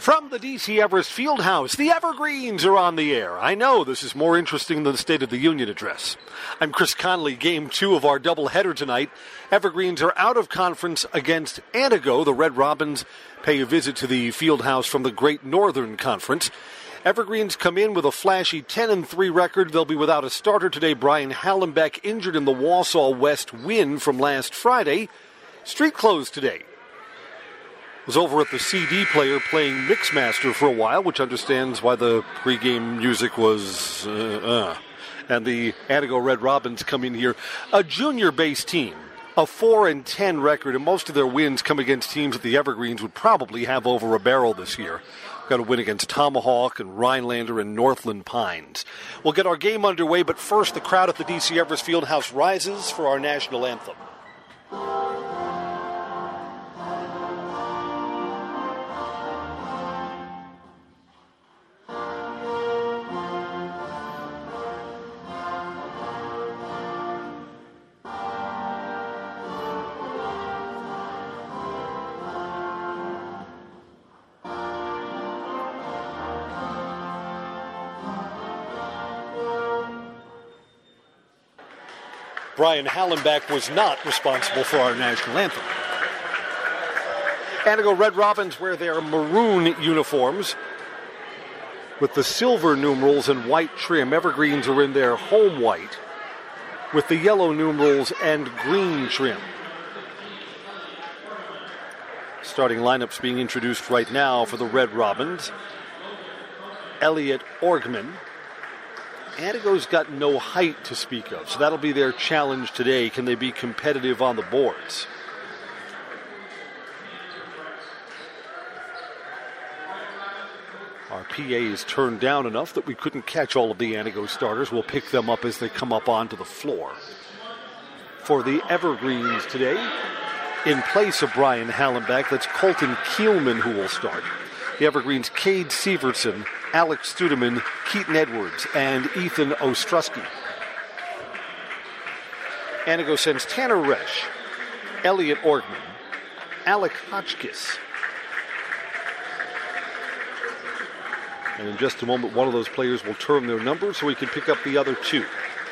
From the D.C. Everest Fieldhouse, the Evergreens are on the air. I know this is more interesting than the State of the Union address. I'm Chris Conley, Game 2 of our doubleheader tonight. Evergreens are out of conference against Antigo. The Red Robins pay a visit to the Fieldhouse from the Great Northern Conference. Evergreens come in with a flashy 10-3 record. They'll be without a starter today. Brian Hallenbeck injured in the Wausau West win from last Friday. Street closed today. Was over at the CD player playing Mixmaster for a while, which understands why the pregame music was And the Antigo Red Robins come in here, a junior-based team, a 4-10 record, and most of their wins come against teams that the Evergreens would probably have over a barrel this year. Got a win against Tomahawk and Rhinelander and Northland Pines. We'll get our game underway, but first the crowd at the D.C. Everest Fieldhouse rises for our national anthem. Brian Hallenbeck was not responsible for our national anthem. Antigo Red Robins wear their maroon uniforms with the silver numerals and white trim. Evergreens are in their home white with the yellow numerals and green trim. Starting lineups being introduced right now for the Red Robins. Elliot Orgman. Antigo's got no height to speak of, so that'll be their challenge today. Can they be competitive on the boards? Our PA is turned down enough that we couldn't catch all of the Antigo starters. We'll pick them up as they come up onto the floor. For the Evergreens today, in place of Brian Hallenbeck, that's Colton Kielman who will start. The Evergreens, Cade Sievertson, Alex Studeman, Keaton Edwards, and Ethan Ostrowski. Antigo sends Tanner Resch, Elliot Orgman, Alec Hotchkiss. And in just a moment, one of those players will turn their number so we can pick up the other two.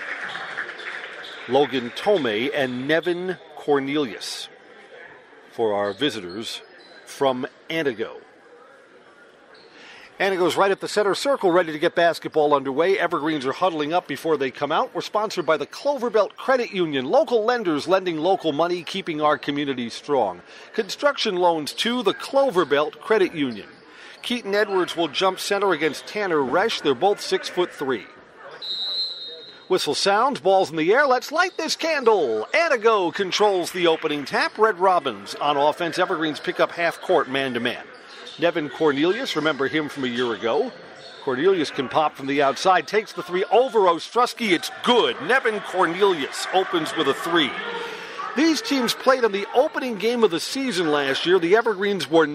Logan Tomei and Nevin Cornelius for our visitors from Antigo. Antigo's right at the center circle, ready to get basketball underway. Evergreens are huddling up before they come out. We're sponsored by the Cloverbelt Credit Union. Local lenders lending local money, keeping our community strong. Construction loans to the Cloverbelt Credit Union. Keaton Edwards will jump center against Tanner Resch. They're both 6'3". Whistle sounds, ball's in the air. Let's light this candle. Antigo controls the opening tap. Red Robins on offense. Evergreens pick up half court man-to-man. Nevin Cornelius, remember him from a year ago. Cornelius can pop from the outside, takes the three over Ostrowski. It's good. Nevin Cornelius opens with a three. These teams played in the opening game of the season last year. The Evergreens were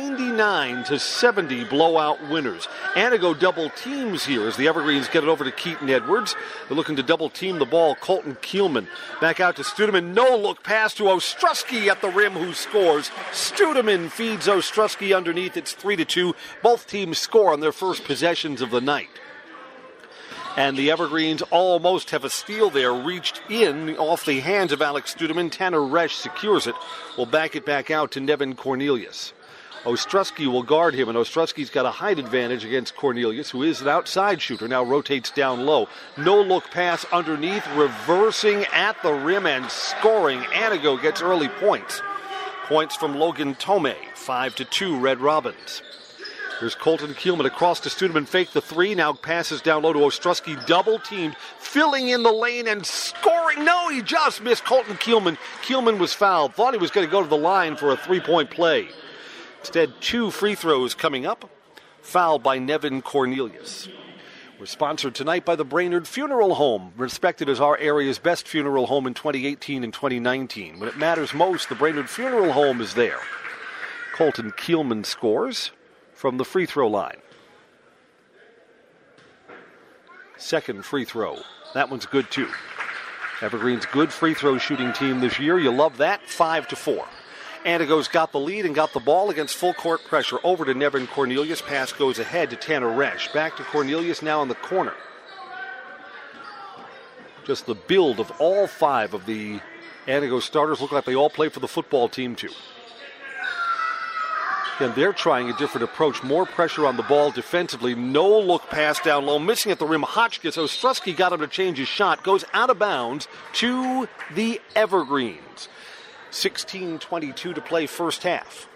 99-70 blowout winners. Antigo double teams here as the Evergreens get it over to Keaton Edwards. They're looking to double team the ball. Colton Kielman back out to Studeman. No look pass to Ostrowski at the rim who scores. Studeman feeds Ostrowski underneath. It's 3-2. Both teams score on their first possessions of the night. And the Evergreens almost have a steal there, reached in off the hands of Alex Studeman. Tanner Resch secures it. Will back it back out to Nevin Cornelius. Ostrowski will guard him, and Ostrowski's got a height advantage against Cornelius, who is an outside shooter. Now rotates down low. No-look pass underneath, reversing at the rim and scoring. Antigo gets early points. Points from Logan Tomei, 5-2 Red Robins. Here's Colton Kielman across to Studeman, fake the three, now passes down low to Ostrowski, double-teamed, filling in the lane and scoring. No, he just missed Colton Kielman. Kielman was fouled, thought he was going to go to the line for a three-point play. Instead, two free throws coming up, fouled by Nevin Cornelius. We're sponsored tonight by the Brainerd Funeral Home, respected as our area's best funeral home in 2018 and 2019. When it matters most, the Brainerd Funeral Home is there. Colton Kielman scores from the free throw line. Second free throw. That one's good too. Evergreen's good free throw shooting team this year. You love that. 5-4. Antigo's got the lead and got the ball against full court pressure. Over to Nevin Cornelius. Pass goes ahead to Tanner Resch. Back to Cornelius now in the corner. Just the build of all 5 of the Antigo starters look like they all play for the football team too. Again, they're trying a different approach. More pressure on the ball defensively. No look pass down low. Missing at the rim. Hotchkiss. Ostrowski got him to change his shot. Goes out of bounds to the Evergreens. 16:22 to play first half.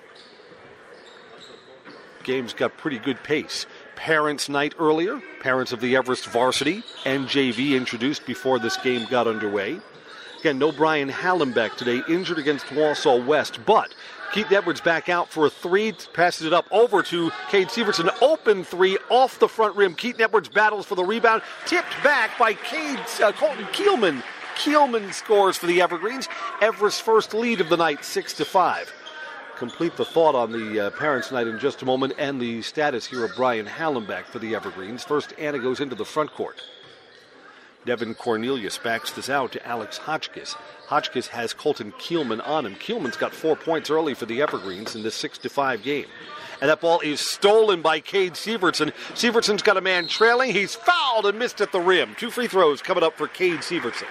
Game's got pretty good pace. Parents' night earlier. Parents of the Everest varsity and JV introduced before this game got underway. Again, no Brian Hallenbeck today, injured against Walsall West, but Keaton Edwards back out for a 3, passes it up over to Cade Severson. Open 3 off the front rim. Keaton Edwards battles for the rebound, tipped back by Colton Kielman. Kielman scores for the Evergreens. Everest's first lead of the night, 6-5. Complete the thought on the Parents' Night in just a moment and the status here of Brian Hallenbeck for the Evergreens. First, Anna goes into the front court. Devin Cornelius backs this out to Alex Hotchkiss. Hotchkiss has Colton Kielman on him. Kielman's got 4 points early for the Evergreens in this 6-5 game. And that ball is stolen by Cade Severson. Severson's got a man trailing. He's fouled and missed at the rim. 2 free throws coming up for Cade Severson.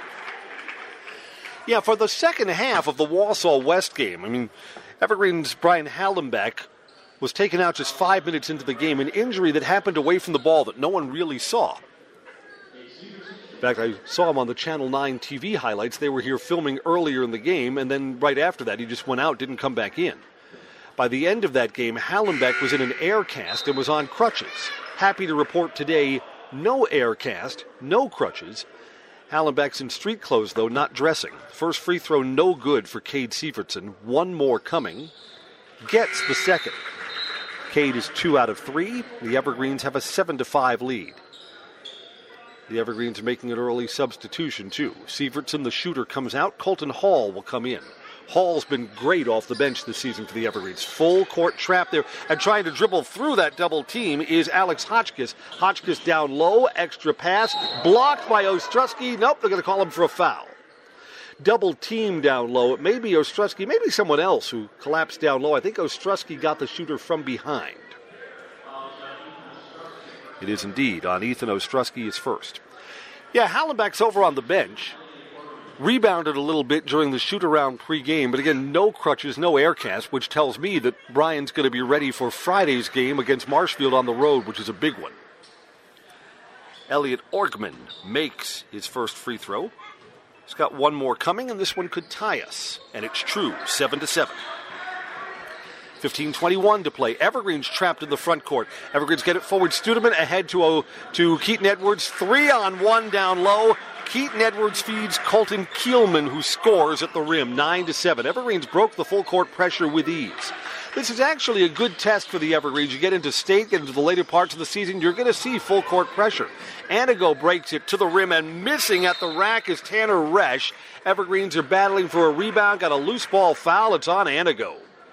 Yeah, for the second half of the Walsall West game, Evergreen's Brian Hallenbeck was taken out just 5 minutes into the game, an injury that happened away from the ball that no one really saw. In fact, I saw him on the Channel 9 TV highlights. They were here filming earlier in the game, and then right after that, he just went out, didn't come back in. By the end of that game, Hallenbeck was in an air cast and was on crutches. Happy to report today, no air cast, no crutches. Hallenbeck's in street clothes, though, not dressing. First free throw, no good for Cade Severson. 1 more coming. Gets the second. Cade is 2 out of 3. The Evergreens have a 7-5 lead. The Evergreens are making an early substitution, too. Severson, the shooter, comes out. Colton Hall will come in. Hall's been great off the bench this season for the Evergreens. Full court trap there. And trying to dribble through that double team is Alex Hotchkiss. Hotchkiss down low. Extra pass. Blocked by Ostrowski. Nope, they're going to call him for a foul. Double team down low. It may be Ostrowski, maybe someone else who collapsed down low. I think Ostrowski got the shooter from behind. It is indeed on Ethan Ostrowski is first. Yeah, Hallenbeck's over on the bench. Rebounded a little bit during the shoot-around pregame, but again, no crutches, no air cast, which tells me that Brian's going to be ready for Friday's game against Marshfield on the road, which is a big one. Elliot Orgman makes his first free throw. He's got 1 more coming, and this one could tie us. And it's true, 7-7. 15:21 to play. Evergreens trapped in the front court. Evergreens get it forward. Studeman ahead to Keaton Edwards. 3-on-1 down low. Keaton Edwards feeds Colton Kielman, who scores at the rim, 9-7. Evergreens broke the full court pressure with ease. This is actually a good test for the Evergreens. You get into state, get into the later parts of the season, you're going to see full court pressure. Anago breaks it to the rim, and missing at the rack is Tanner Resch. Evergreens are battling for a rebound, got a loose ball foul. It's on Anago.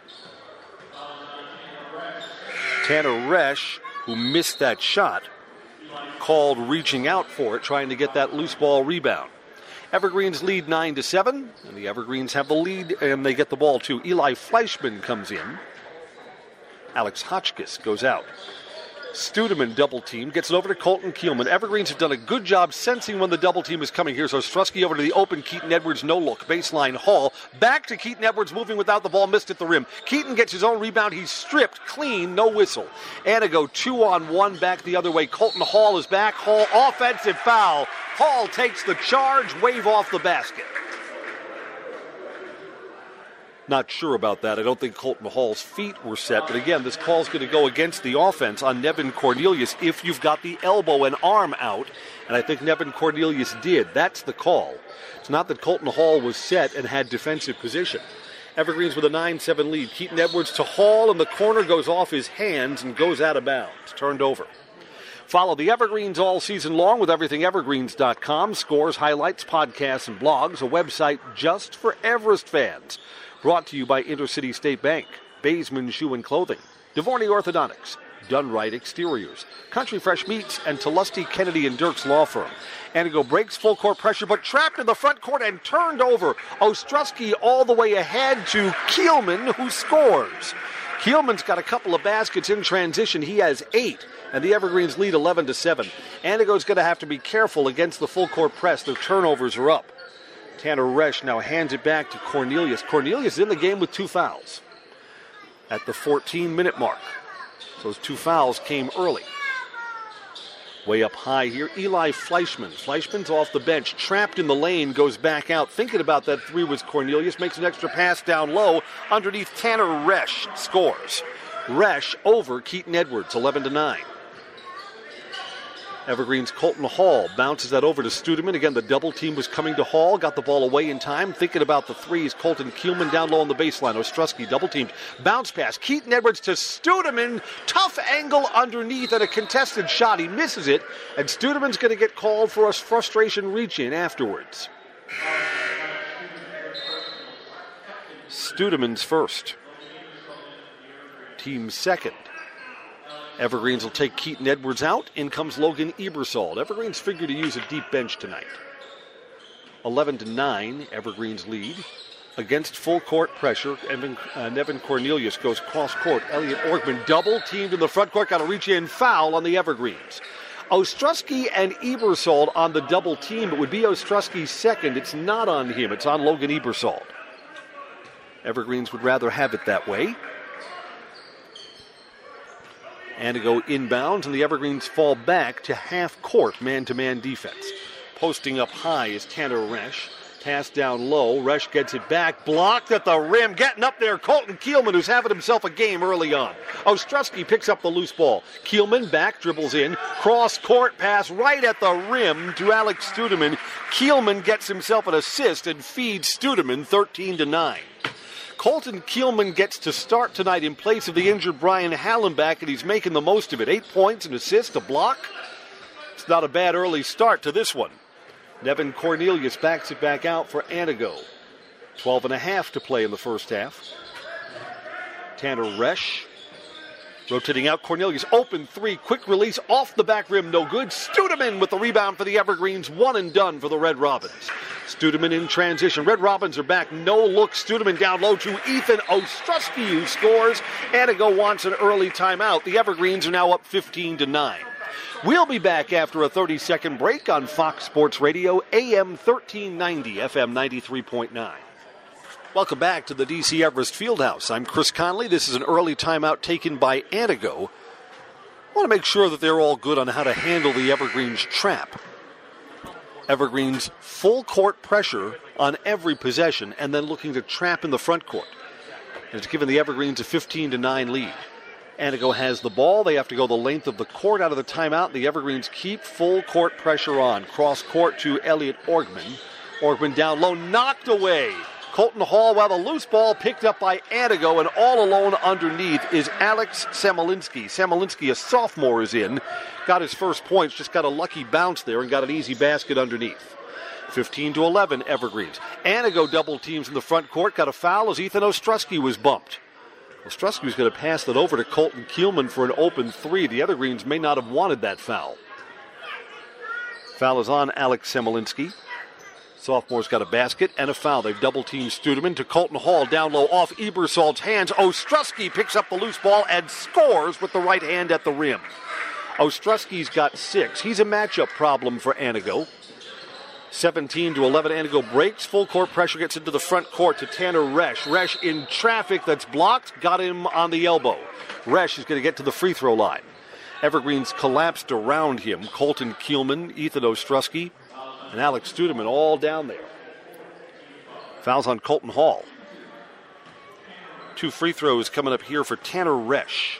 Tanner Resch, who missed that shot, called reaching out for it, trying to get that loose ball rebound. Evergreens lead 9-7, and the Evergreens have the lead, and they get the ball too. Eli Fleischman comes in. Alex Hotchkiss goes out. Studeman double team, gets it over to Colton Kielman. Evergreens have done a good job sensing when the double team is coming. Here's Ostrowski over to the open. Keaton Edwards, no look. Baseline Hall. Back to Keaton Edwards, moving without the ball, missed at the rim. Keaton gets his own rebound. He's stripped, clean, no whistle. Anago 2-on-1 back the other way. Colton Hall is back. Hall, offensive foul. Hall takes the charge, wave off the basket. Not sure about that. I don't think Colton Hall's feet were set. But again, this call's going to go against the offense on Nevin Cornelius if you've got the elbow and arm out. And I think Nevin Cornelius did. That's the call. It's not that Colton Hall was set and had defensive position. Evergreens with a 9-7 lead. Keaton Edwards to Hall, and the corner goes off his hands and goes out of bounds. Turned over. Follow the Evergreens all season long with everythingevergreens.com. Scores, highlights, podcasts, and blogs. A website just for Everest fans. Brought to you by Intercity State Bank, Baseman Shoe and Clothing, DeVorney Orthodontics, Done Right Exteriors, Country Fresh Meats, and Tulusty, Kennedy, and Dirks Law Firm. Antigo breaks full court pressure, but trapped in the front court and turned over. Ostrowski all the way ahead to Kielman, who scores. Kielman's got a couple of baskets in transition. He has 8, and the Evergreens lead 11-7. Antigo's going to have to be careful against the full court press. Their turnovers are up. Tanner Resch now hands it back to Cornelius. Cornelius is in the game with 2 fouls at the 14-minute mark. Those 2 fouls came early. Way up high here, Eli Fleischman. Fleischman's off the bench, trapped in the lane, goes back out. Thinking about that 3 was Cornelius, makes an extra pass down low. Underneath, Tanner Resch scores. Resch over Keaton Edwards, 11-9. Evergreen's Colton Hall bounces that over to Studeman. Again, the double team was coming to Hall. Got the ball away in time. Thinking about the 3s. Colton Kielman down low on the baseline. Ostrowski double teamed. Bounce pass. Keaton Edwards to Studeman. Tough angle underneath and a contested shot. He misses it. And Studeman's going to get called for a frustration reach in afterwards. Studeman's first. Team second. Evergreens will take Keaton Edwards out. In comes Logan Ebersol. Evergreens figure to use a deep bench tonight. 11-9, Evergreens lead. Against full court pressure, Nevin Cornelius goes cross court. Elliot Orgman double teamed in the front court. Got a reach in foul on the Evergreens. Ostrowski and Ebersol on the double team. It would be Ostrowski's second. It's not on him. It's on Logan Ebersol. Evergreens would rather have it that way. Antigo inbounds, and the Evergreens fall back to half-court man-to-man defense. Posting up high is Tanner Resch. Pass down low. Resch gets it back. Blocked at the rim. Getting up there, Colton Kielman, who's having himself a game early on. Ostrowski picks up the loose ball. Kielman back, dribbles in. Cross-court pass right at the rim to Alex Studeman. Kielman gets himself an assist and feeds Studeman 13-9. Colton Kielman gets to start tonight in place of the injured Brian Hallenbach, and he's making the most of it. 8 points, an assist, a block. It's not a bad early start to this one. Nevin Cornelius backs it back out for Antigo. 12.5 to play in the first half. Tanner Resch rotating out. Cornelius open 3, quick release off the back rim, no good. Studeman with the rebound for the Evergreens, 1 and done for the Red Robins. Studeman in transition. Red Robins are back. No look. Studeman down low to Ethan Ostrowski, who scores. Antigo wants an early timeout. The Evergreens are now up 15-9. We'll be back after a 30-second break on Fox Sports Radio, AM 1390, FM 93.9. Welcome back to the D.C. Everest Fieldhouse. I'm Chris Conley. This is an early timeout taken by Antigo. I want to make sure that they're all good on how to handle the Evergreens trap. Evergreens full court pressure on every possession and then looking to trap in the front court. And it's given the Evergreens a 15-9 lead. Antigo has the ball. They have to go the length of the court out of the timeout. The Evergreens keep full court pressure on. Cross court to Elliot Orgman. Orgman down low, knocked away. Colton Hall, while the loose ball picked up by Antigo, and all alone underneath is Alex Samolinski. Samolinski, a sophomore, is in. Got his first points, just got a lucky bounce there and got an easy basket underneath. 15-11, Evergreens. Antigo double teams in the front court. Got a foul as Ethan Ostrowski was bumped. Ostrowski was going to pass that over to Colton Kielman for an open 3. The Evergreens may not have wanted that foul. Foul is on Alex Samolinski. Sophomore's got a basket and a foul. They've double-teamed Studeman to Colton Hall down low off Ebersol's hands. Ostrowski picks up the loose ball and scores with the right hand at the rim. Ostrowski's got 6. He's a matchup problem for Antigo. 17-11, Antigo breaks. Full court pressure gets into the front court to Tanner Resch. Resch in traffic that's blocked. Got him on the elbow. Resch is going to get to the free throw line. Evergreens collapsed around him. Colton Kielman, Ethan Ostrowski, and Alex Studeman all down there. Fouls on Colton Hall. 2 free throws coming up here for Tanner Resch.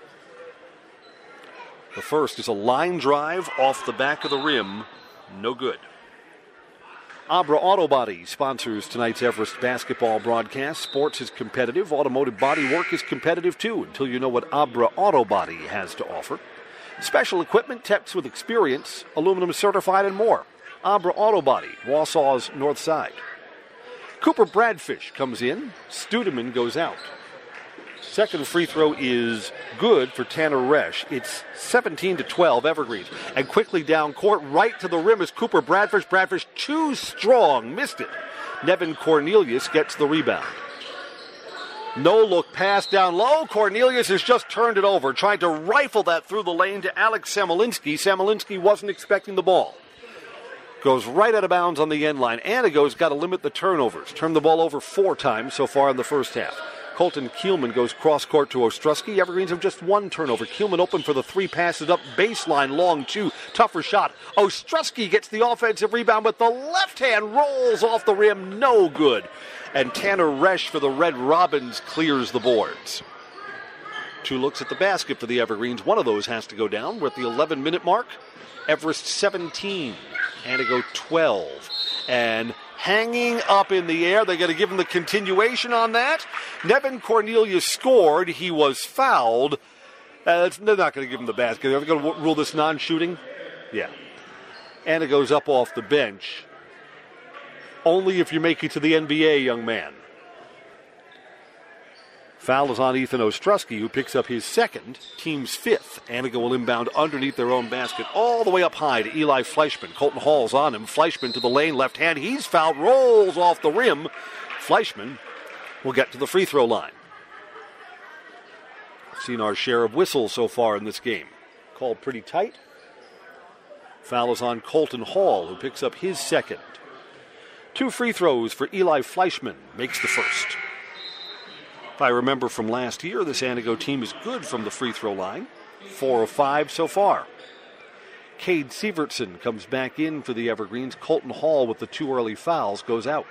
The first is a line drive off the back of the rim. No good. Abra Auto Body sponsors tonight's Everest basketball broadcast. Sports is competitive. Automotive body work is competitive too, until you know what Abra Auto Body has to offer. Special equipment, techs with experience, aluminum certified, and more. Abra Auto Body, Wausau's north side. Cooper Bradfish comes in. Studeman goes out. Second free throw is good for Tanner Resch. It's 17-12 Evergreens. And quickly down court, right to the rim is Cooper Bradfish. Bradfish too strong, missed it. Nevin Cornelius gets the rebound. No look pass down low. Cornelius has just turned it over, tried to rifle that through the lane to Alex Samolinski. Samolinski wasn't expecting the ball. Goes right out of bounds on the end line. Anago's got to limit the turnovers. Turned the ball over 4 times so far in the first half. Colton Kielman goes cross-court to Ostrowski. Evergreens have just 1 turnover. Kielman open for the 3, passes up baseline, long 2. Tougher shot. Ostrowski gets the offensive rebound, but the left hand rolls off the rim. No good. And Tanner Resch for the Red Robins clears the boards. 2 looks at the basket for the Evergreens. One of those has to go down. We're at the 11-minute mark. Everest 17. Anago 12. And hanging up in the air. They're going to give him the continuation on that. Nevin Cornelius scored. He was fouled. They're not going to give him the basket. They're going to rule this non-shooting. Yeah. Anago's up off the bench. Only if you make it to the NBA, young man. Foul is on Ethan Ostrowski, who picks up his second, team's 5th. Anago will inbound underneath their own basket, all the way up high to Eli Fleischman. Colton Hall's on him. Fleischman to the lane, left hand. He's fouled, rolls off the rim. Fleischman will get to the free throw line. Seen our share of whistles so far in this game. Called pretty tight. Foul is on Colton Hall, who picks up his second. 2 free throws for Eli Fleischman, makes the first. If I remember from last year, this Anago team is good from the free throw line. 4 of 5 so far. Cade Sievertson comes back in for the Evergreens. Colton Hall with the 2 early fouls goes out.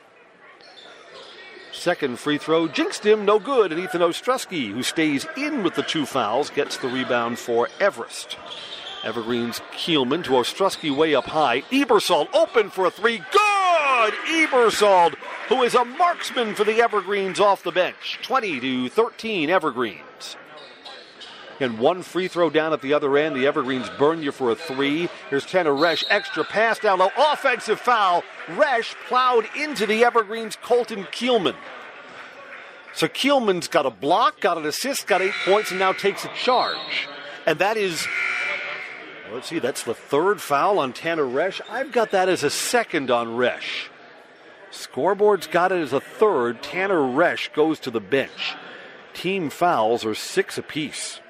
Second free throw, jinxed him, no good. And Ethan Ostrowski, who stays in with the 2 fouls, gets the rebound for Everest. Evergreens Kielman to Ostrowski way up high. Ebersol open for a 3. Good! Ebersol, who is a marksman for the Evergreens off the bench. 20-13 Evergreens. And 1 free throw down at the other end. The Evergreens burn you for a 3. Here's Tanner Resch. Extra pass down low. Offensive foul. Resch plowed into the Evergreens' Colton Kielman. So Kielman's got a block, got an assist, got 8 points, and now takes a charge. And that is... Let's see, that's the 3rd foul on Tanner Resch. I've got that as a 2nd on Resch. Scoreboard's got it as a 3rd. Tanner Resch goes to the bench. Team fouls are 6 apiece.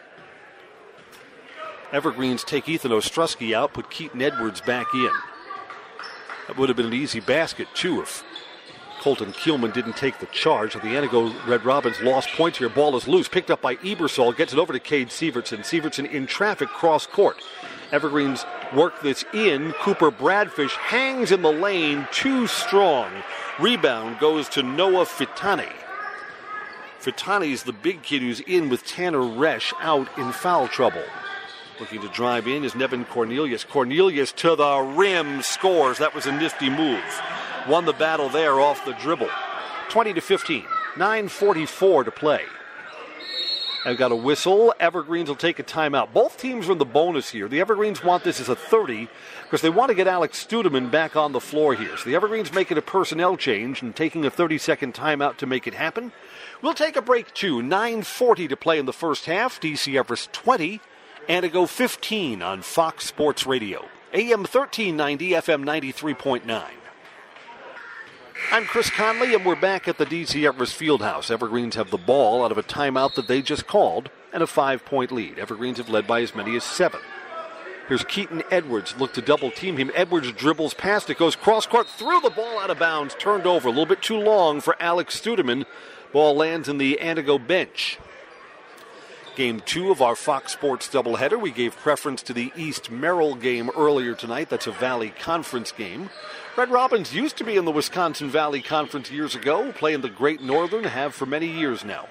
Evergreens take Ethan Ostrowski out, put Keaton Edwards back in. That would have been an easy basket, too, if Colton Kielman didn't take the charge. The Anago Red Robins lost points here. Ball is loose. Picked up by Ebersol. Gets it over to Cade Sievertson. Sievertson in traffic cross court. Evergreens work this in. Cooper Bradfish hangs in the lane. Too strong. Rebound goes to Noah Fitani. Fitani's the big kid who's in with Tanner Resch out in foul trouble. Looking to drive in is Nevin Cornelius. Cornelius to the rim scores. That was a nifty move. Won the battle there off the dribble. 20-15. 9:44 to play. I've got a whistle. Evergreens will take a timeout. Both teams are in the bonus here. The Evergreens want this as a 30 because they want to get Alex Studeman back on the floor here. So the Evergreens making a personnel change and taking a 30-second timeout to make it happen. We'll take a break too. 9:40 to play in the first half. DC Everest 20. Anago 15 on Fox Sports Radio. AM 1390, FM 93.9. I'm Chris Conley, and we're back at the DC Everest Fieldhouse. Evergreens have the ball out of a timeout that they just called and a 5-point lead. Evergreens have led by as many as 7. Here's Keaton Edwards. Look to double team him. Edwards dribbles past it, goes cross court, threw the ball out of bounds, turned over. A little bit too long for Alex Studeman. Ball lands in the Anago bench. Game 2 of our Fox Sports doubleheader. We gave preference to the East Merrill game earlier tonight. That's a Valley Conference game. Red Robins used to be in the Wisconsin Valley Conference years ago, play in the Great Northern, have for many years now.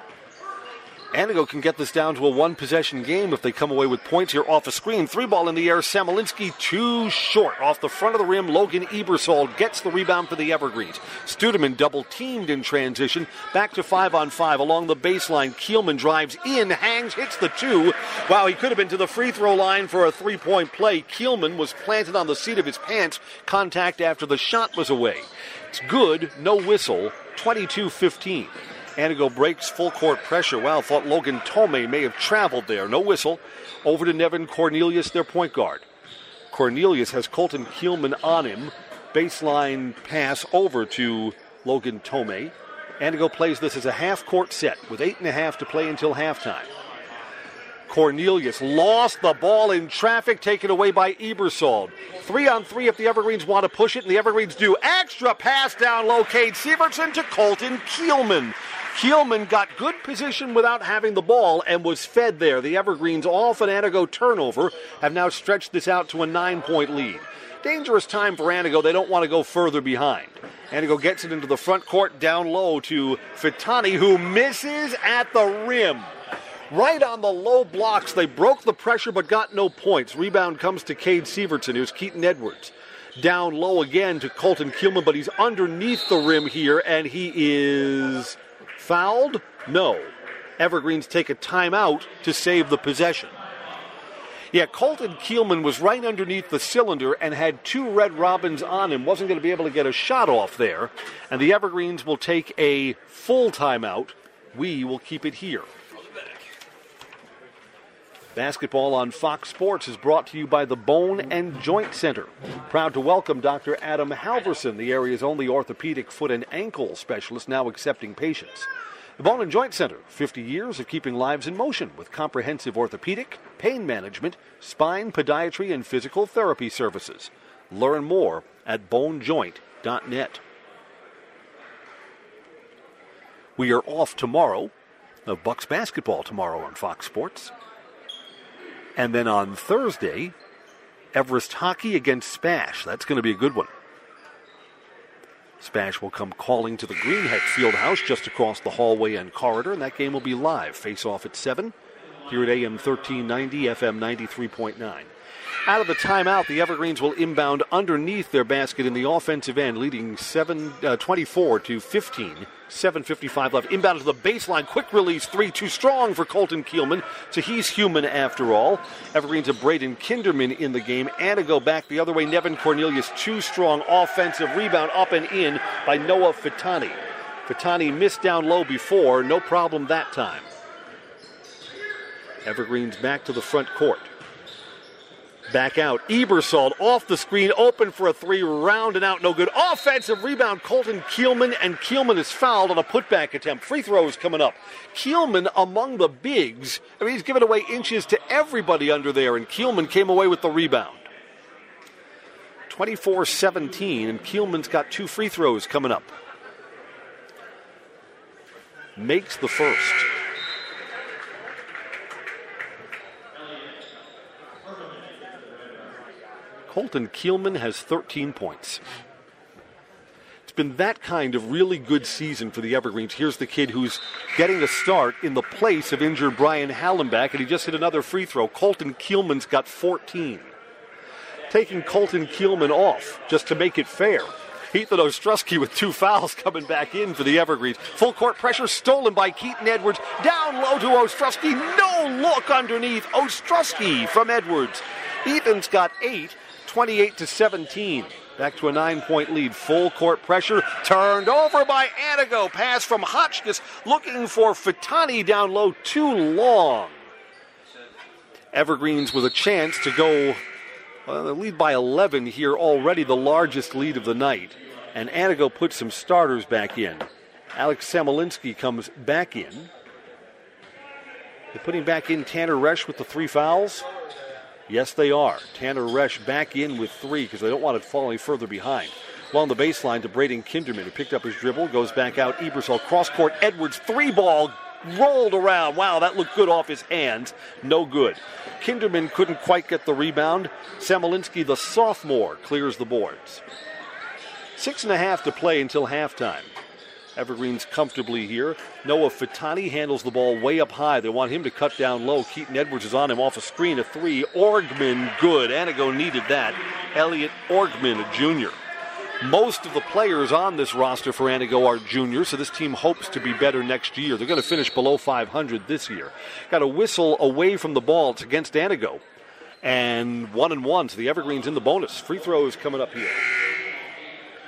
Anago can get this down to a 1-possession game if they come away with points here off a screen. 3-ball in the air. Samolinski too short. Off the front of the rim, Logan Ebersol gets the rebound for the Evergreens. Studeman double-teamed in transition. Back to 5-on-5 along the baseline. Kielman drives in, hangs, hits the 2. Wow, he could have been to the free throw line for a 3-point play. Kielman was planted on the seat of his pants. Contact after the shot was away. It's good, no whistle, 22-15. Antigo breaks full court pressure. Wow, thought Logan Tomei may have traveled there. No whistle. Over to Nevin Cornelius, their point guard. Cornelius has Colton Keelman on him. Baseline pass over to Logan Tomei. Antigo plays this as a half-court set with 8.5 to play until halftime. Cornelius lost the ball in traffic, taken away by Ebersold. 3-on-3 if the Evergreens want to push it, and the Evergreens do. Extra pass down low, Cade Severson to Colton Keelman. Keelman got good position without having the ball and was fed there. The Evergreens, off an Antigo turnover, have now stretched this out to a 9-point lead. Dangerous time for Antigo. They don't want to go further behind. Antigo gets it into the front court, down low to Fitani, who misses at the rim. Right on the low blocks. They broke the pressure but got no points. Rebound comes to Cade Severson. Here's Keaton Edwards. Down low again to Colton Keelman, but he's underneath the rim here, and he is fouled? No. Evergreens take a timeout to save the possession. Yeah, Colton Keelman was right underneath the cylinder and had 2 Red Robins on him. Wasn't going to be able to get a shot off there. And the Evergreens will take a full timeout. We will keep it here. Basketball on Fox Sports is brought to you by the Bone and Joint Center. Proud to welcome Dr. Adam Halverson, the area's only orthopedic foot and ankle specialist, now accepting patients. The Bone and Joint Center, 50 years of keeping lives in motion with comprehensive orthopedic, pain management, spine, podiatry, and physical therapy services. Learn more at bonejoint.net. We are off tomorrow of Bucks basketball tomorrow on Fox Sports. And then on Thursday, Everest hockey against Spash. That's going to be a good one. Spash will come calling to the Greenhead Fieldhouse just across the hallway and corridor, and that game will be live. Face-off at 7 here at AM 1390, FM 93.9. Out of the timeout, the Evergreens will inbound underneath their basket in the offensive end, leading 24 to 15. 7:55 left. Inbound to the baseline. Quick release 3. Too strong for Colton Keelman. So he's human after all. Evergreens have Braden Kinderman in the game. Antigo back the other way. Nevin Cornelius too strong. Offensive rebound up and in by Noah Fitani. Fitani missed down low before. No problem that time. Evergreens back to the front court. Back out. Ebersold off the screen, open for a 3, round and out, no good. Offensive rebound, Colton Keelman, and Keelman is fouled on a putback attempt. Free throws coming up. Keelman among the bigs. I mean, he's given away inches to everybody under there, and Keelman came away with the rebound. 24-17, and Keelman's got 2 free throws coming up. Makes the first. Colton Keelman has 13 points. It's been that kind of really good season for the Evergreens. Here's the kid who's getting a start in the place of injured Brian Hallenbach, and he just hit another free throw. Colton Keelman's got 14. Taking Colton Keelman off just to make it fair. Ethan Ostrowski with 2 fouls coming back in for the Evergreens. Full court pressure stolen by Keaton Edwards. Down low to Ostrowski. No look underneath. Ostrowski from Edwards. Ethan's got 8. 28-17. Back to a 9-point lead. Full court pressure. Turned over by Antigo. Pass from Hotchkiss looking for Fitani down low. Too long. Evergreens with a chance to go lead by 11 here already, the largest lead of the night. And Antigo puts some starters back in. Alex Samolinski comes back in. They're putting back in Tanner Resch with the 3 fouls. Yes, they are. Tanner Resch back in with 3 because they don't want to fall any further behind. Along the baseline to Braden Kinderman, who picked up his dribble, goes back out. Ebersol, cross-court, Edwards, 3-ball, rolled around. Wow, that looked good off his hands. No good. Kinderman couldn't quite get the rebound. Samolinski, the sophomore, clears the boards. 6.5 to play until halftime. Evergreens comfortably here. Noah Fitani handles the ball way up high. They want him to cut down low. Keaton Edwards is on him off a screen. A 3. Orgman, good. Antigo needed that. Elliot Orgman, a junior. Most of the players on this roster for Antigo are juniors, so this team hopes to be better next year. They're going to finish below 500 this year. Got a whistle away from the ball. It's against Antigo. And 1-1, so the Evergreens in the bonus. Free throws coming up here.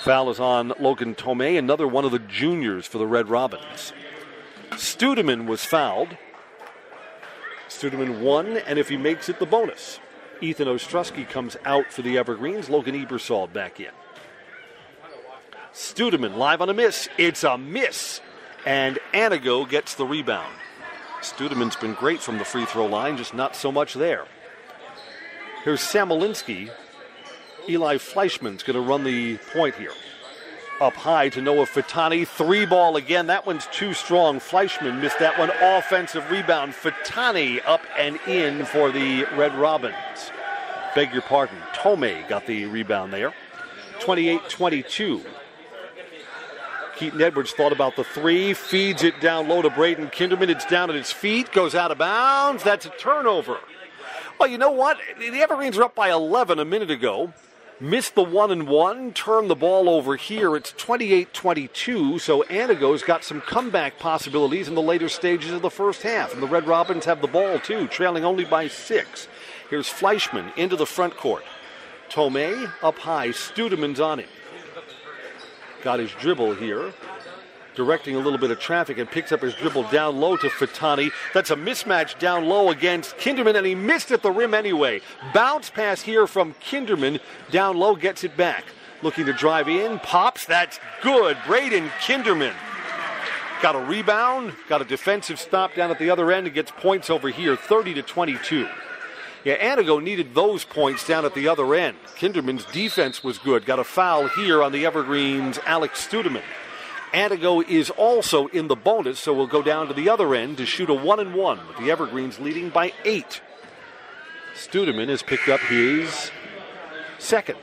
Foul is on Logan Tomei, another one of the juniors for the Red Robins. Studeman was fouled. Studeman won, and if he makes it, the bonus. Ethan Ostrowski comes out for the Evergreens. Logan Ebersol back in. Studeman live on a miss. It's a miss. And Anago gets the rebound. Studeman's been great from the free throw line, just not so much there. Here's Samolinski. Eli Fleischman's going to run the point here. Up high to Noah Fatani. 3-ball again. That one's too strong. Fleischman missed that one. Offensive rebound. Fatani up and in for the Red Robins. Beg your pardon. Tomei got the rebound there. 28-22. Keaton Edwards thought about the three. Feeds it down low to Braden Kinderman. It's down at his feet. Goes out of bounds. That's a turnover. Well, you know what? The Evergreens were up by 11 a minute ago. Missed the 1-and-1, turned the ball over here. It's 28-22, so Anago's got some comeback possibilities in the later stages of the first half. And the Red Robins have the ball, too, trailing only by 6. Here's Fleischman into the front court. Tomei up high. Studeman's on him. Got his dribble here. Directing a little bit of traffic and picks up his dribble down low to Fatani. That's a mismatch down low against Kinderman, and he missed at the rim anyway. Bounce pass here from Kinderman. Down low, gets it back. Looking to drive in. Pops. That's good. Braden Kinderman. Got a rebound. Got a defensive stop down at the other end and gets points over here. 30-22. Yeah, Anago needed those points down at the other end. Kinderman's defense was good. Got a foul here on the Evergreens' Alex Studeman. Anago is also in the bonus, so we'll go down to the other end to shoot a 1-and-1 with the Evergreens leading by 8. Studeman has picked up his second.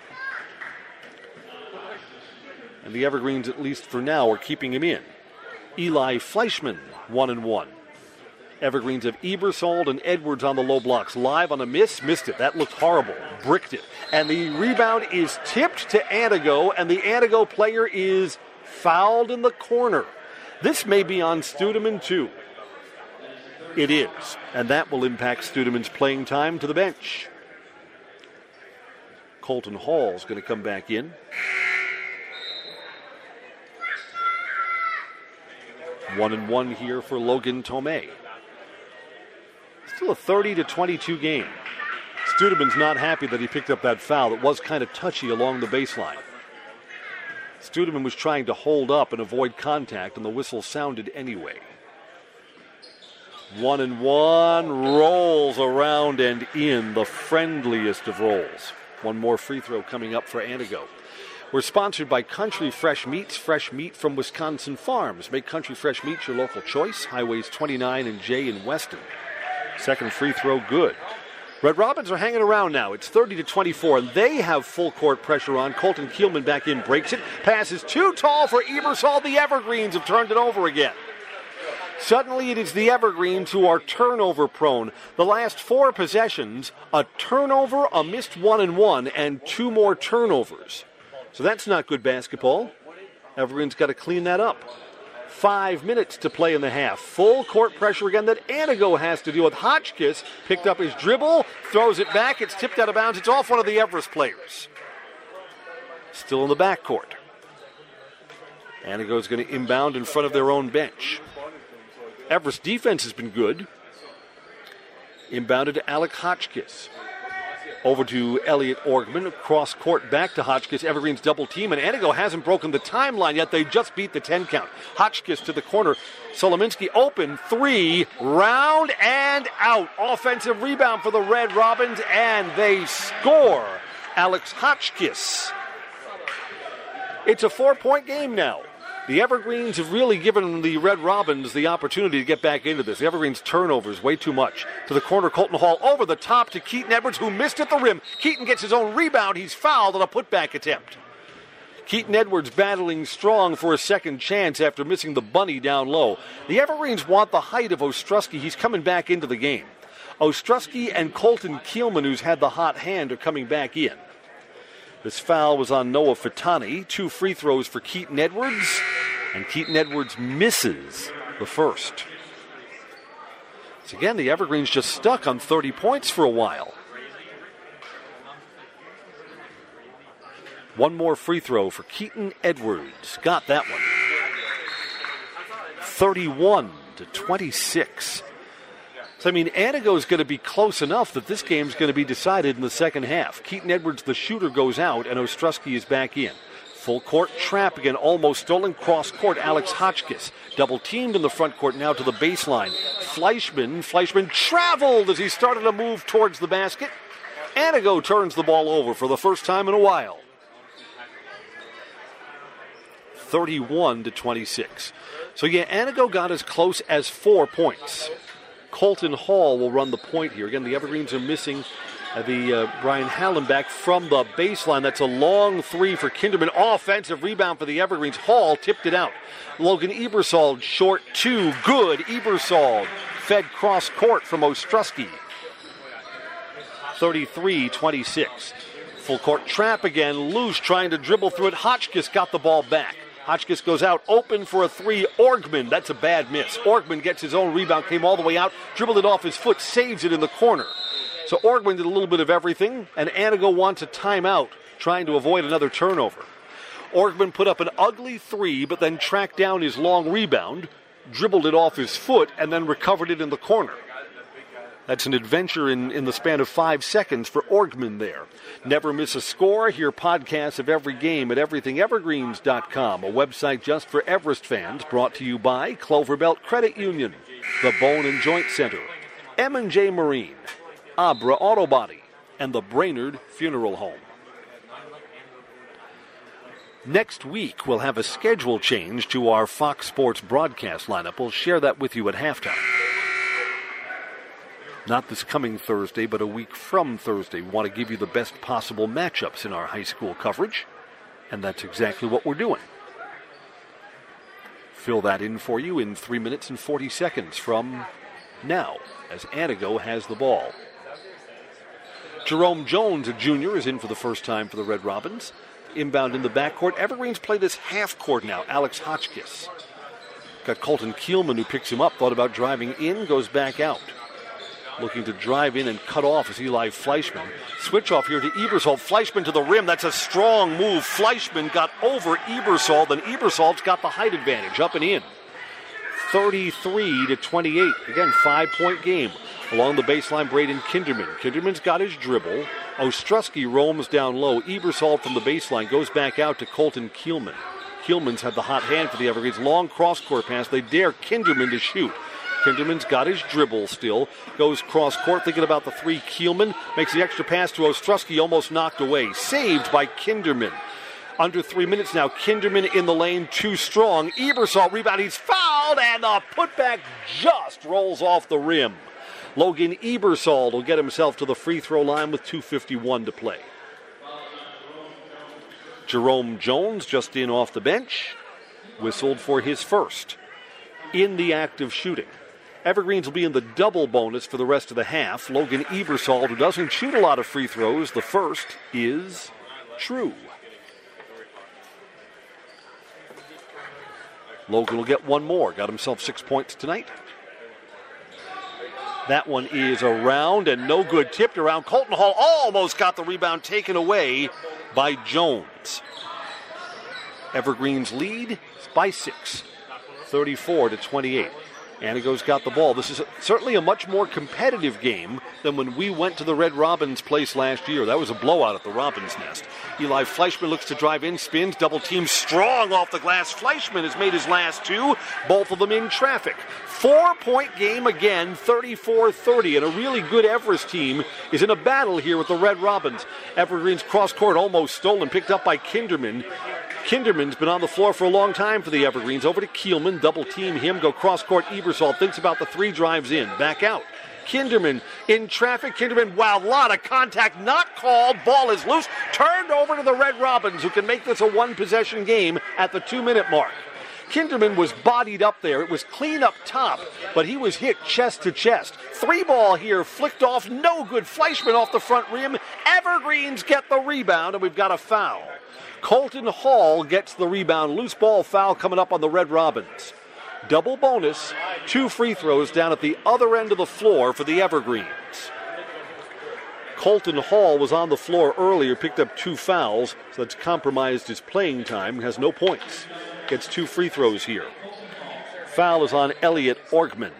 And the Evergreens, at least for now, are keeping him in. Eli Fleischman, 1-and-1. Evergreens have Ebersol and Edwards on the low blocks. Live on a miss, missed it. That looked horrible. Bricked it. And the rebound is tipped to Anago, and the Anago player is fouled in the corner. This may be on Studeman, too. It is. And that will impact Studeman's playing time to the bench. Colton Hall's going to come back in. 1-and-1 here for Logan Tomei. Still a 30-22 game. Studeman's not happy that he picked up that foul. It was kind of touchy along the baseline. Studeman was trying to hold up and avoid contact, and the whistle sounded anyway. 1-and-1, rolls around and in, the friendliest of rolls. One more free throw coming up for Anago. We're sponsored by Country Fresh Meats, fresh meat from Wisconsin farms. Make Country Fresh Meats your local choice. Highways 29 and J in Weston. Second free throw good. Red Robins are hanging around now. It's 30-24, and they have full court pressure on. Colton Keelman back in, breaks it. Pass is too tall for Ebersol. The Evergreens have turned it over again. Suddenly it is the Evergreens who are turnover prone. The last 4 possessions, a turnover, a missed 1-and-1, and 2 more turnovers. So that's not good basketball. Evergreens got to clean that up. 5 minutes to play in the half. Full court pressure again that Anago has to deal with. Hotchkiss picked up his dribble, throws it back. It's tipped out of bounds. It's off one of the Everest players. Still in the backcourt. Anago's going to inbound in front of their own bench. Everest defense has been good. Inbounded to Alec Hotchkiss. Over to Elliot Orgman, cross court back to Hotchkiss. Evergreen's double team, and Anago hasn't broken the timeline yet. They just beat the 10 count. Hotchkiss to the corner. Solominski open, 3, round and out. Offensive rebound for the Red Robins, and they score. Alex Hotchkiss. It's a 4-point game now. The Evergreens have really given the Red Robins the opportunity to get back into this. The Evergreens turnovers way too much. To the corner, Colton Hall over the top to Keaton Edwards, who missed at the rim. Keaton gets his own rebound. He's fouled on a putback attempt. Keaton Edwards battling strong for a second chance after missing the bunny down low. The Evergreens want the height of Ostrowski. He's coming back into the game. Ostrowski and Colton Keelman, who's had the hot hand, are coming back in. This foul was on Noah Fatani. 2 free throws for Keaton Edwards, and Keaton Edwards misses the first. So again, the Evergreens just stuck on 30 points for a while. One more free throw for Keaton Edwards. Got that one. 31-26. So, I mean, Antigo's going to be close enough that this game's going to be decided in the second half. Keaton Edwards, the shooter, goes out, and Ostrowski is back in. Full court trap again, almost stolen. Cross court, Alex Hotchkiss. Double teamed in the front court, now to the baseline. Fleischman traveled as he started to move towards the basket. Antigo turns the ball over for the first time in a while. 31-26. So, yeah, Antigo got as close as 4 points. Colton Hall will run the point here. Again, the Evergreens are missing Brian Hallenbeck from the baseline. That's a long three for Kinderman. Offensive rebound for the Evergreens. Hall tipped it out. Logan Ebersol, short two. Good. Ebersol fed cross court from Ostrowski. 33-26. Full court trap again. Loose trying to dribble through it. Hotchkiss got the ball back. Hotchkiss goes out, open for a three. Orgman, that's a bad miss. Orgman gets his own rebound, came all the way out, dribbled it off his foot, saves it in the corner. So Orgman did a little bit of everything, and Antigo wants a timeout, trying to avoid another turnover. Orgman put up an ugly three, but then tracked down his long rebound, dribbled it off his foot, and then recovered it in the corner. That's an adventure in the span of 5 seconds for Orgman there. Never miss a score. Hear podcasts of every game at everythingevergreens.com, a website just for Everest fans, brought to you by Cloverbelt Credit Union, the Bone and Joint Center, M&J Marine, Abra Auto Body, and the Brainerd Funeral Home. Next week, we'll have a schedule change to our Fox Sports broadcast lineup. We'll share that with you at halftime. Not this coming Thursday, but a week from Thursday. We want to give you the best possible matchups in our high school coverage, and that's exactly what we're doing. Fill that in for you in 3 minutes and 40 seconds from now, as Antigo has the ball. Jerome Jones, a junior, is in for the first time for the Red Robins. Inbound in the backcourt. Evergreens play this half court now. Alex Hotchkiss. Got Colton Kielman, who picks him up, thought about driving in, goes back out. Looking to drive in and cut off is Eli Fleischman. Switch off here to Ebersol. Fleischman to the rim. That's a strong move. Fleischman got over Ebersol. Then Ebersol's got the height advantage up and in. 33-28. Again, 5-point game. Along the baseline, Braden Kinderman. Kinderman's got his dribble. Ostrowski roams down low. Ebersol from the baseline goes back out to Colton Kielman. Kielman's had the hot hand for the Evergreens. Long cross-court pass. They dare Kinderman to shoot. Kinderman's got his dribble still. Goes cross-court, thinking about the three. Kielman makes the extra pass to Ostrowski, almost knocked away. Saved by Kinderman. Under 3 minutes now. Kinderman in the lane, too strong. Ebersol rebound. He's fouled, and the putback just rolls off the rim. Logan Ebersol will get himself to the free throw line with 2:51 to play. Jerome Jones just in off the bench. Whistled for his first. In the act of shooting. Evergreens will be in the double bonus for the rest of the half. Logan Ebersol, who doesn't shoot a lot of free throws, the first is true. Logan will get one more. Got himself 6 points tonight. That one is around and no good. Tipped around. Colton Hall almost got the rebound taken away by Jones. Evergreens lead by 6. 34-28. Antigo's got the ball. This is certainly a much more competitive game than when we went to the Red Robins place last year. That was a blowout at the Robins Nest. Eli Fleischman looks to drive in, spins, double team strong off the glass. Fleischman has made his last two, both of them in traffic. 4-point game again, 34-30, and a really good Everest team is in a battle here with the Red Robins. Evergreens cross court almost stolen, picked up by Kinderman. Kinderman's been on the floor for a long time for the Evergreens. Over to Kielman, double team him, go cross court. Ebersol thinks about the three, drives in, back out. Kinderman in traffic. Kinderman, wow, lot of contact, not called. Ball is loose, turned over to the Red Robins, who can make this a one-possession game at the 2-minute mark. Kinderman was bodied up there. It was clean up top, but he was hit chest to chest. 3-ball here, flicked off, no good. Fleischman off the front rim. Evergreens get the rebound, and we've got a foul. Colton Hall gets the rebound. Loose ball foul coming up on the Red Robins. Double bonus, 2 free throws down at the other end of the floor for the Evergreens. Colton Hall was on the floor earlier, picked up 2 fouls, so that's compromised his playing time, has no points. Gets 2 free throws here. Foul is on Elliot Orgman.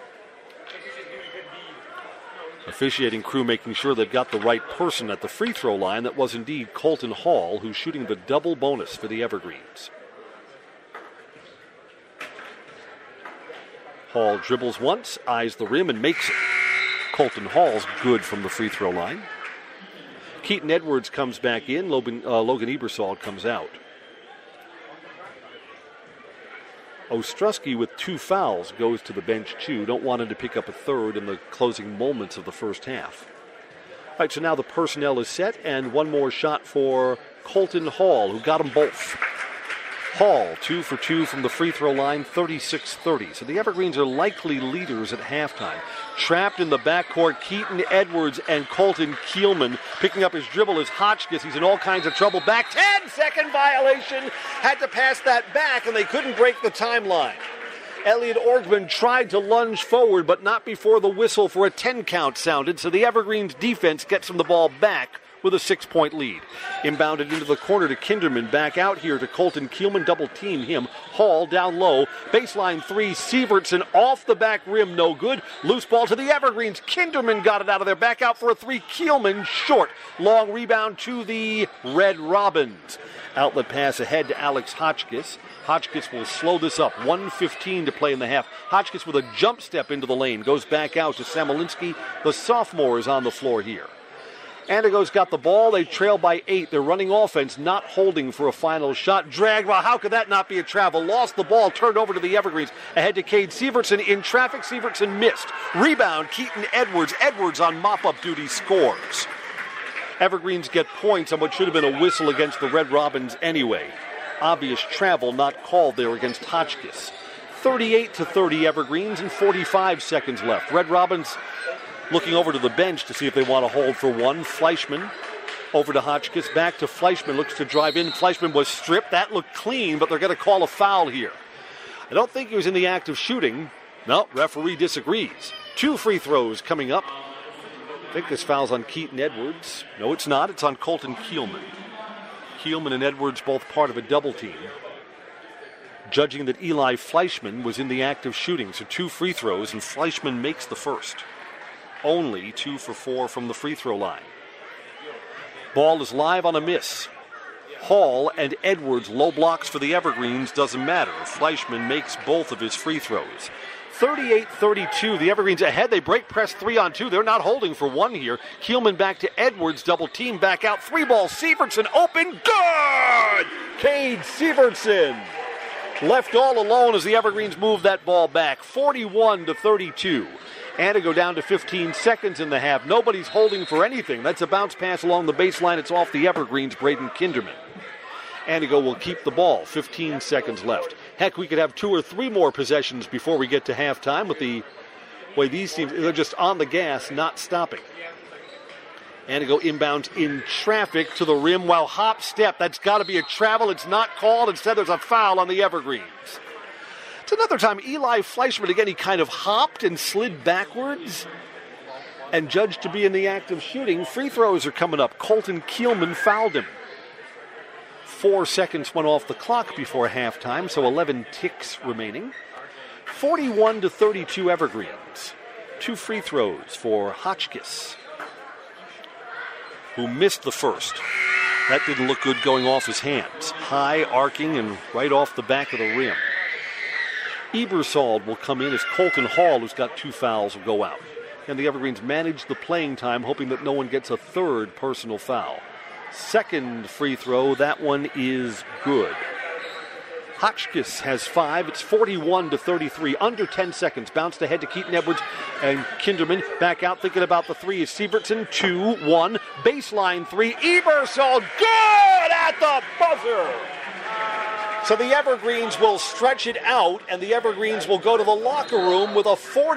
Officiating crew making sure they've got the right person at the free throw line. That was indeed Colton Hall, who's shooting the double bonus for the Evergreens. Hall dribbles once, eyes the rim, and makes it. Colton Hall's good from the free throw line. Keaton Edwards comes back in. Logan Ebersol comes out. Ostrowski with 2 fouls goes to the bench too. Don't want him to pick up a third in the closing moments of the first half. All right, so now the personnel is set, and one more shot for Colton Hall, who got them both. Hall, 2 for 2 from the free throw line, 36-30. So the Evergreens are likely leaders at halftime. Trapped in the backcourt, Keaton Edwards and Colton Kielman. Picking up his dribble is Hotchkiss. He's in all kinds of trouble. Back 10-second violation. Had to pass that back, and they couldn't break the timeline. Elliot Orgman tried to lunge forward, but not before the whistle for a 10 count sounded. So the Evergreens defense gets him the ball back with a 6-point lead. Inbounded into the corner to Kinderman. Back out here to Colton Kielman. Double team him. Hall down low. Baseline 3. Sievertson off the back rim. No good. Loose ball to the Evergreens. Kinderman got it out of there. Back out for a 3. Kielman short. Long rebound to the Red Robins. Outlet pass ahead to Alex Hotchkiss. Hotchkiss will slow this up. 1:15 to play in the half. Hotchkiss with a jump step into the lane. Goes back out to Samolinski. The sophomore is on the floor here. Antigo's got the ball. They trail by 8. They're running offense, not holding for a final shot. Dragged. Well, how could that not be a travel? Lost the ball. Turned over to the Evergreens. Ahead to Cade Sievertson in traffic. Sievertson missed. Rebound, Keaton Edwards. Edwards on mop-up duty scores. Evergreens get points on what should have been a whistle against the Red Robins anyway. Obvious travel not called there against Hotchkiss. 38-30 Evergreens and 45 seconds left. Red Robins looking over to the bench to see if they want to hold for one. Fleischman over to Hotchkiss. Back to Fleischman. Looks to drive in. Fleischman was stripped. That looked clean, but they're going to call a foul here. I don't think he was in the act of shooting. No, referee disagrees. 2 free throws coming up. I think this foul's on Keaton Edwards. No, it's not. It's on Colton Kielman. Kielman and Edwards both part of a double team. Judging that Eli Fleischman was in the act of shooting. So 2 free throws, and Fleischman makes the first. Only 2 for 4 from the free throw line. Ball is live on a miss. Hall and Edwards low blocks for the Evergreens. Doesn't matter. Fleischman makes both of his free throws. 38-32. The Evergreens ahead. They break press 3-on-2. They're not holding for one here. Kielman back to Edwards. Double team back out. 3-ball. Sievertson open. Good! Cade Sievertson left all alone as the Evergreens move that ball back. 41-32. Antigo down to 15 seconds in the half. Nobody's holding for anything. That's a bounce pass along the baseline. It's off the Evergreens. Braden Kinderman. Antigo will keep the ball. 15 seconds left. Heck, we could have 2 or 3 more possessions before we get to halftime with the way these teams, they're just on the gas, not stopping. Antigo inbounds in traffic to the rim while hop step. That's got to be a travel. It's not called. Instead, there's a foul on the Evergreens. It's another time Eli Fleischman, again, he kind of hopped and slid backwards and judged to be in the act of shooting. Free throws are coming up. Colton Kielman fouled him. 4 seconds went off the clock before halftime, so 11 ticks remaining. 41-32 Evergreens. 2 free throws for Hotchkiss, who missed the first. That didn't look good going off his hands. High, arcing, and right off the back of the rim. Ebersol will come in as Colton Hall, who's got 2 fouls, will go out. And the Evergreens manage the playing time, hoping that no one gets a third personal foul. Second free throw, that one is good. Hotchkiss has 5. It's 41-33. Under 10 seconds. Bounced ahead to Keaton Edwards and Kinderman. Back out thinking about the 3 is Sievertson. 2-1. Baseline 3. Ebersol. Good at the buzzer. So the Evergreens will stretch it out, and the Evergreens will go to the locker room with a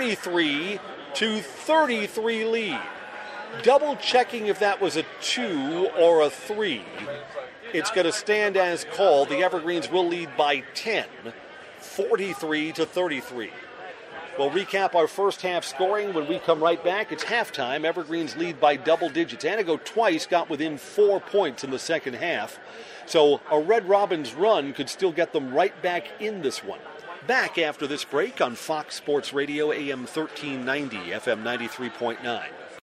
43-33 lead. Double checking if that was a 2 or a 3. It's going to stand as called. The Evergreens will lead by 10, 43-33. We'll recap our first half scoring when we come right back. It's halftime. Evergreens lead by double digits. Antigo twice got within 4 points in the second half. So a Red Robins run could still get them right back in this one. Back after this break on Fox Sports Radio, AM 1390, FM 93.9.